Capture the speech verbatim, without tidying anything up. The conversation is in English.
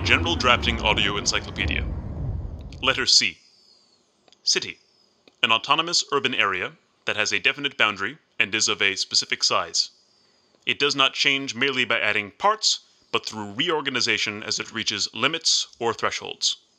General Drafting Audio Encyclopedia. Letter C. City. An autonomous urban area that has a definite boundary and is of a specific size. It does not change merely by adding parts, but through reorganization as it reaches limits or thresholds.